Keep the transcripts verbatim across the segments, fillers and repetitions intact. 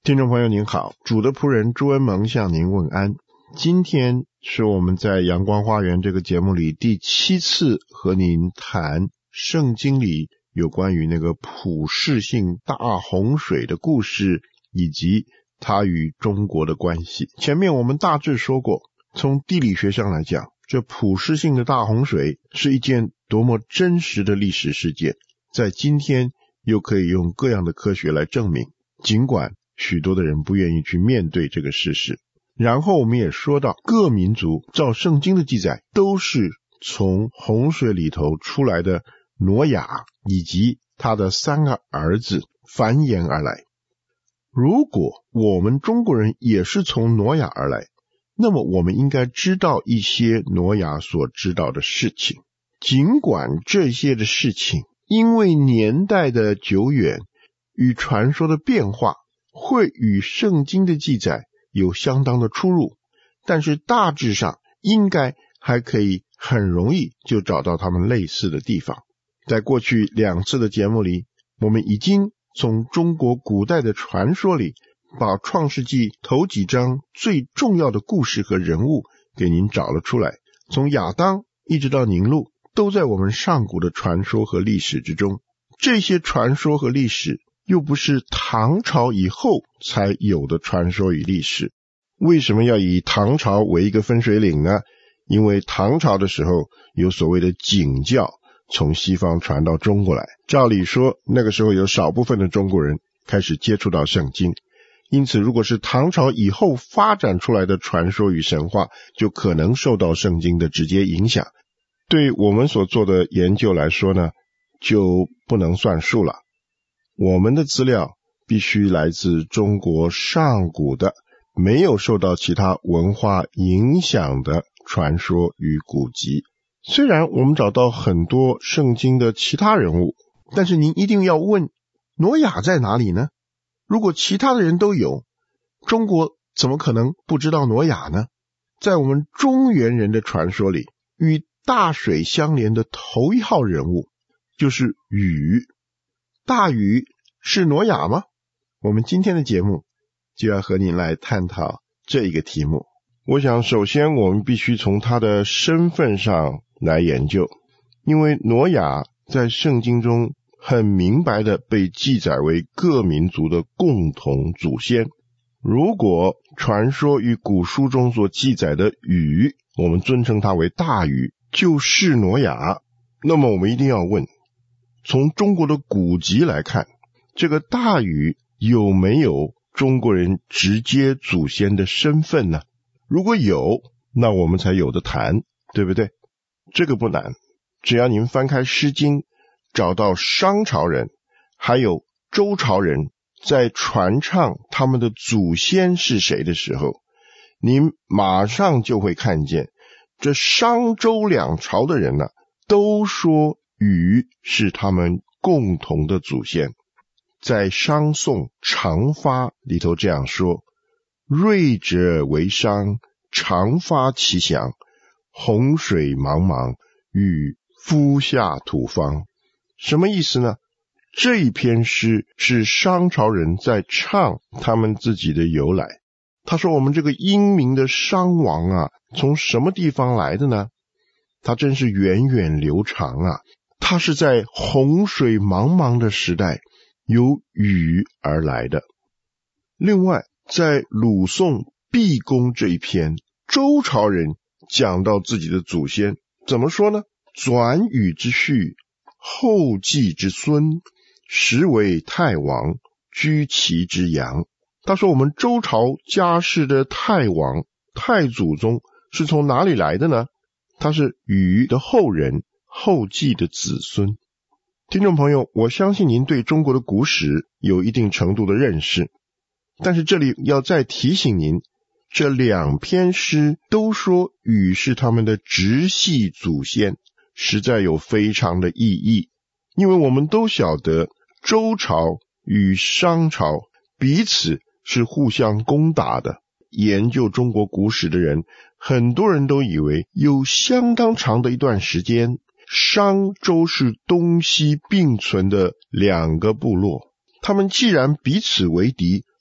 听众朋友您好，主的仆人朱恩蒙向您问安。今天是我们在阳光花园这个节目里第七次和您谈圣经里有关于那个普世性大洪水的故事，以及它与中国的关系。前面我们大致说过，从地理学上来讲，这普世性的大洪水是一件多么真实的历史事件，在今天又可以用各样的科学来证明，尽管许多的人不愿意去面对这个事实。然后我们也说到，各民族照圣经的记载都是从洪水里头出来的挪亚以及他的三个儿子繁衍而来。如果我们中国人也是从挪亚而来，那么我们应该知道一些挪亚所知道的事情。尽管这些的事情因为年代的久远与传说的变化会与圣经的记载有相当的出入，但是大致上应该还可以很容易就找到他们类似的地方。在过去两次的节目里，我们已经从中国古代的传说里把创世纪头几章最重要的故事和人物给您找了出来，从亚当一直到宁录都在我们上古的传说和历史之中。这些传说和历史又不是唐朝以后才有的传说与历史。为什么要以唐朝为一个分水岭呢？因为唐朝的时候有所谓的景教从西方传到中国来，照理说那个时候有少部分的中国人开始接触到圣经，因此如果是唐朝以后发展出来的传说与神话，就可能受到圣经的直接影响。对我们所做的研究来说呢，就不能算数了。我们的资料必须来自中国上古的没有受到其他文化影响的传说与古籍。虽然我们找到很多圣经的其他人物，但是您一定要问，挪亚在哪里呢？如果其他的人都有，中国怎么可能不知道挪亚呢？在我们中原人的传说里，与大水相连的头一号人物就是禹。大禹是挪亚吗？我们今天的节目就要和您来探讨这一个题目。我想首先我们必须从他的身份上来研究，因为挪亚在圣经中很明白的被记载为各民族的共同祖先。如果传说与古书中所记载的禹，我们尊称他为大禹，就是挪亚，那么我们一定要问，从中国的古籍来看，这个大禹有没有中国人直接祖先的身份呢？如果有，那我们才有的谈，对不对？这个不难，只要您翻开诗经，找到商朝人还有周朝人在传唱他们的祖先是谁的时候，您马上就会看见这商周两朝的人呢、啊，都说禹是他们共同的祖先。在商宋长发里头这样说，睿者为商，长发其响，洪水茫茫，禹夫下土方。什么意思呢？这一篇诗是商朝人在唱他们自己的由来。他说我们这个英明的商王啊，从什么地方来的呢？他真是源远流长啊，他是在洪水茫茫的时代由禹而来的。另外在鲁宋毕公这一篇，周朝人讲到自己的祖先怎么说呢？转禹之婿，后稷之孙，实为太王，居其之阳。他说我们周朝家世的太王太祖宗是从哪里来的呢？他是禹的后人，后稷的子孙。听众朋友，我相信您对中国的古史有一定程度的认识，但是这里要再提醒您，这两篇诗都说禹是他们的直系祖先，实在有非常的意义。因为我们都晓得周朝与商朝彼此是互相攻打的，研究中国古史的人很多人都以为有相当长的一段时间，商周是东西并存的两个部落，他们既然彼此为敌，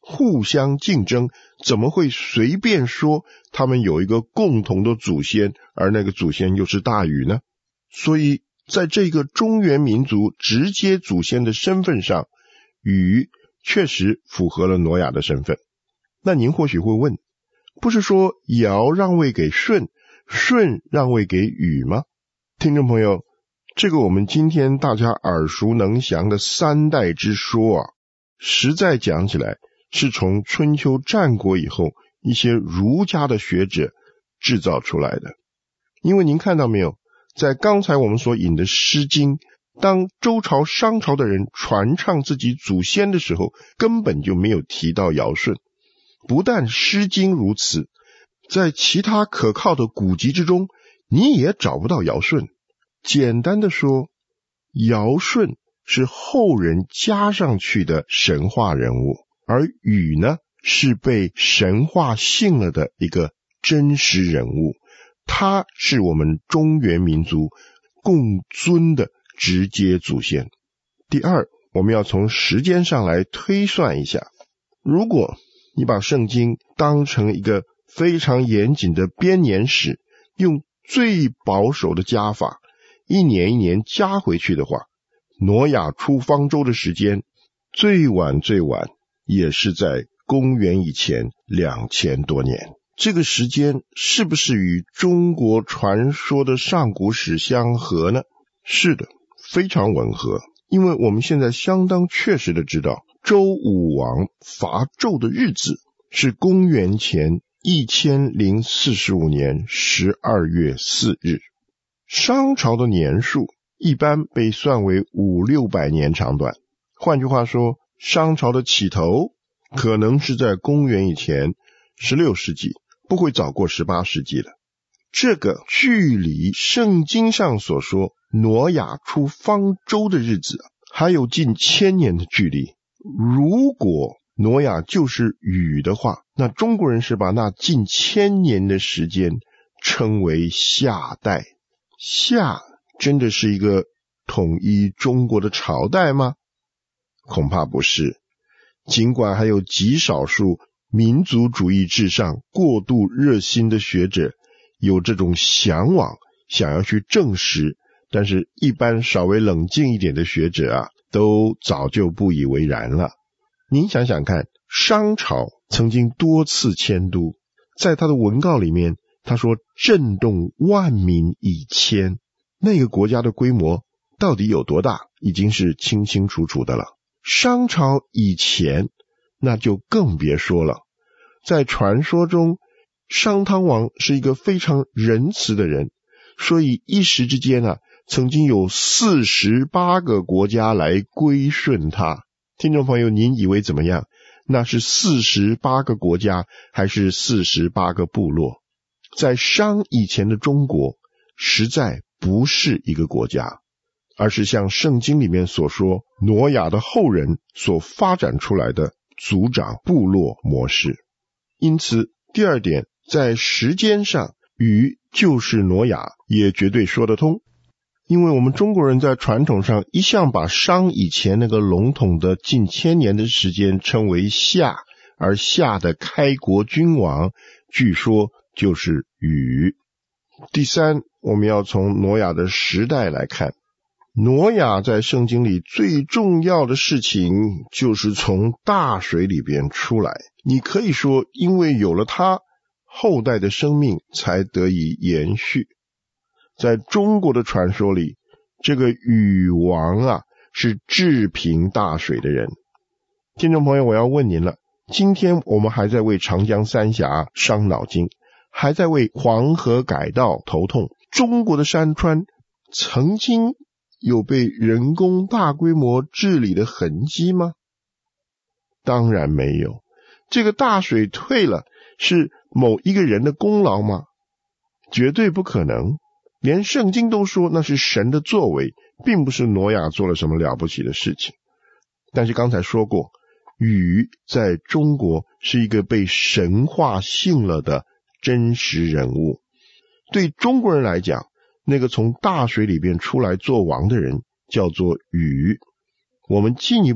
互相竞争，怎么会随便说他们有一个共同的祖先，而那个祖先又是大禹呢？所以在这个中原民族直接祖先的身份上，禹确实符合了挪亚的身份。那您或许会问，不是说尧让位给舜，舜让位给禹吗？听众朋友，这个我们今天大家耳熟能详的三代之说啊，实在讲起来是从春秋战国以后一些儒家的学者制造出来的。因为您看到没有，在刚才我们所引的诗经，当周朝商朝的人传唱自己祖先的时候，根本就没有提到尧舜。不但诗经如此，在其他可靠的古籍之中，你也找不到尧舜。简单的说，尧舜是后人加上去的神话人物，而禹呢，是被神话信了的一个真实人物，他是我们中原民族共尊的直接祖先。第二，我们要从时间上来推算一下，如果你把圣经当成一个非常严谨的编年史，用最保守的加法，一年一年加回去的话，挪亚出方舟的时间最晚最晚也是在公元以前两千多年。这个时间是不是与中国传说的上古史相合呢？是的，非常吻合。因为我们现在相当确实的知道，周武王伐纣的日子是公元前一千零四十五年十二月四日。商朝的年数一般被算为五六百年长短，换句话说，商朝的起头可能是在公元以前十六世纪，不会早过十八世纪了。这个距离圣经上所说挪亚出方舟的日子还有近千年的距离。如果挪亚就是禹的话，那中国人是把那近千年的时间称为夏代。夏真的是一个统一中国的朝代吗？恐怕不是。尽管还有极少数民族主义至上过度热心的学者有这种向往，想要去证实，但是一般稍微冷静一点的学者啊，都早就不以为然了。您想想看，商朝曾经多次迁都，在他的文告里面他说震动万民以千，那个国家的规模到底有多大，已经是清清楚楚的了。商朝以前那就更别说了，在传说中商汤王是一个非常仁慈的人，所以一时之间啊，曾经有四十八个国家来归顺他。听众朋友，您以为怎么样？那是四十八个国家还是四十八个部落？在商以前的中国实在不是一个国家，而是像圣经里面所说，挪亚的后人所发展出来的族长部落模式。因此第二点，在时间上禹就是挪亚也绝对说得通。因为我们中国人在传统上一向把商以前那个笼统的近千年的时间称为夏，而夏的开国君王据说就是禹。第三，我们要从挪亚的时代来看，挪亚在圣经里最重要的事情就是从大水里边出来。你可以说，因为有了他，后代的生命才得以延续。在中国的传说里，这个禹王啊，是治平大水的人。听众朋友，我要问您了，今天我们还在为长江三峡伤脑筋，还在为黄河改道头痛，中国的山川曾经有被人工大规模治理的痕迹吗？当然没有。这个大水退了，是某一个人的功劳吗？绝对不可能。连圣经都说那是神的作为，并不是挪亚做了什么了不起的事情。但是刚才说过，禹在中国是一个被神化信了的真实人物。对中国人来讲，那个从大水里边出来做王的人叫做禹。我们进一步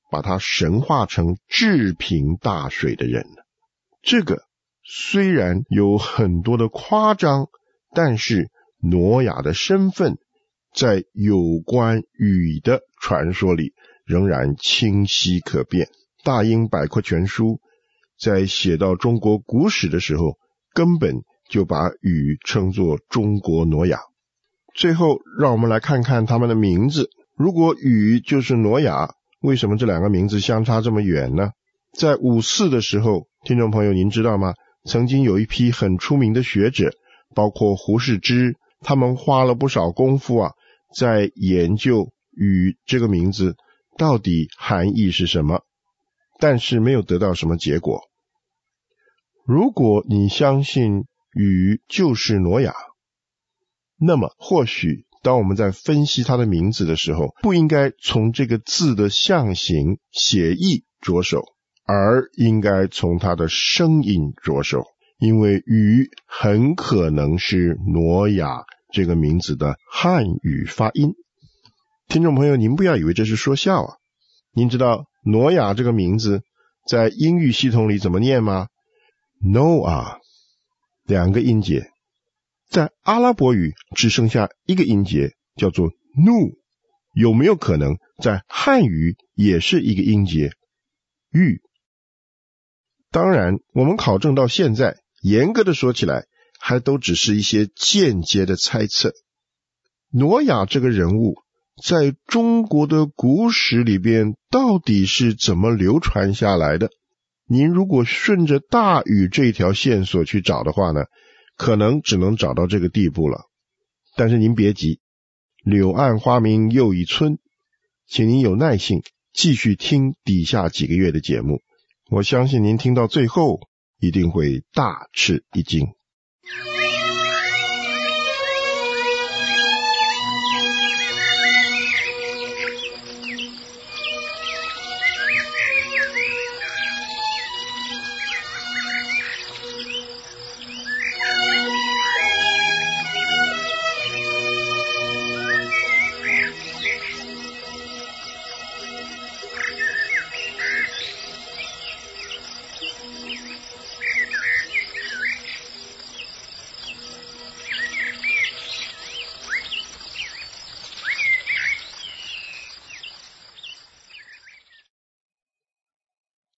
把他神化成治平大水的人呢？这个虽然有很多的夸张，但是挪亚的身份在有关禹的传说里仍然清晰可辨。大英百科全书在写到中国古史的时候，根本就把禹称作中国挪亚。最后让我们来看看他们的名字。如果禹就是挪亚，为什么这两个名字相差这么远呢？在五四的时候，听众朋友您知道吗？曾经有一批很出名的学者，包括胡适之，他们花了不少功夫啊，在研究禹这个名字到底含义是什么，但是没有得到什么结果。如果你相信禹就是挪亚，那么或许当我们在分析他的名字的时候，不应该从这个字的象形写意着手，而应该从他的声音着手，因为禹很可能是挪亚这个名字的汉语发音。听众朋友，您不要以为这是说笑啊！您知道挪亚这个名字在英语系统里怎么念吗？ Noah 两个音节，在阿拉伯语只剩下一个音节，叫做 nu。 有没有可能在汉语也是一个音节玉？当然我们考证到现在，严格的说起来还都只是一些间接的猜测。挪亚这个人物在中国的古史里边到底是怎么流传下来的？您如果顺着大禹这条线索去找的话呢，可能只能找到这个地步了。但是您别急，柳暗花明又一村，请您有耐性继续听底下几个月的节目，我相信您听到最后一定会大吃一惊。